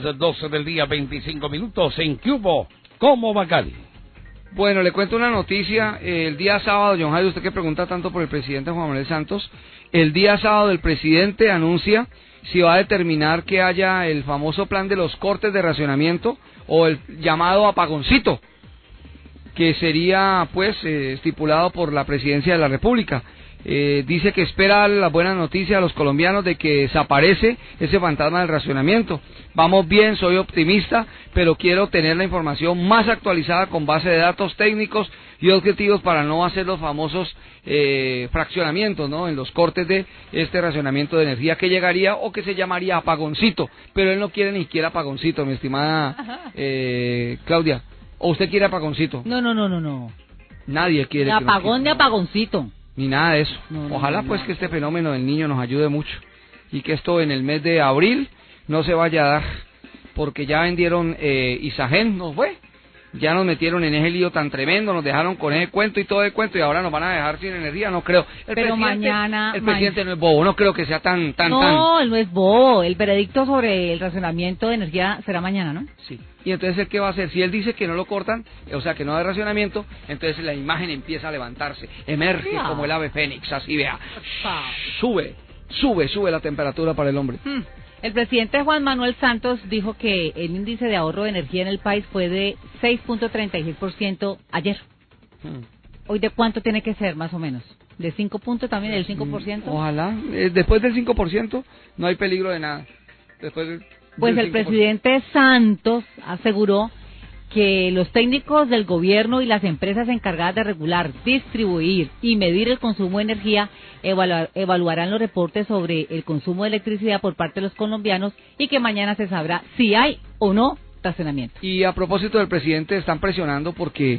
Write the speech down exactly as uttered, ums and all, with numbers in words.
doce del día, veinticinco minutos en Cubo. ¿Cómo va Cali? Bueno, le cuento una noticia. El día sábado, John Jairo, usted que pregunta tanto por el presidente Juan Manuel Santos, el día sábado el presidente anuncia si va a determinar que haya el famoso plan de los cortes de racionamiento o el llamado apagoncito, que sería pues eh, estipulado por la presidencia de la República. Eh, dice que espera la buena noticia a los colombianos de que desaparece ese fantasma del racionamiento. Vamos bien, soy optimista, pero quiero tener la información más actualizada con base de datos técnicos y objetivos para no hacer los famosos eh, fraccionamientos, ¿no? En los cortes de este racionamiento de energía que llegaría o que se llamaría apagoncito, pero él no quiere ni siquiera apagoncito, mi estimada eh, Claudia. ¿O usted quiere apagoncito? No, no, no, no, no. Nadie quiere. Ni apagón ni apagoncito. Ni nada de eso. No, Ojalá no, pues no. que este fenómeno del niño nos ayude mucho y que esto en el mes de abril no se vaya a dar, porque ya vendieron eh, Isagen, ¿no fue? Ya nos metieron en ese lío tan tremendo, nos dejaron con ese cuento y todo el cuento y ahora nos van a dejar sin energía, no creo. El Pero mañana... El presidente ma... no es bobo, no creo que sea tan, tan, no, tan... No, él no es bobo, el veredicto sobre el racionamiento de energía será mañana, ¿no? Sí. Y entonces, ¿qué va a hacer? Si él dice que no lo cortan, o sea, que no hay racionamiento, entonces la imagen empieza a levantarse, emerge yeah. como el ave fénix, así vea, sube, sube, sube la temperatura para el hombre. Hmm. El presidente Juan Manuel Santos dijo que el índice de ahorro de energía en el país fue de seis punto treinta y seis por ciento ayer. Hmm. ¿Hoy de cuánto tiene que ser, más o menos? ¿De cinco puntos también, del cinco por ciento? Ojalá. Eh, después del cinco por ciento no hay peligro de nada. Después del, pues del el presidente Santos aseguró que los técnicos del gobierno y las empresas encargadas de regular, distribuir y medir el consumo de energía evaluar, evaluarán los reportes sobre el consumo de electricidad por parte de los colombianos y que mañana se sabrá si hay o no racionamiento. Y a propósito del presidente, están presionando porque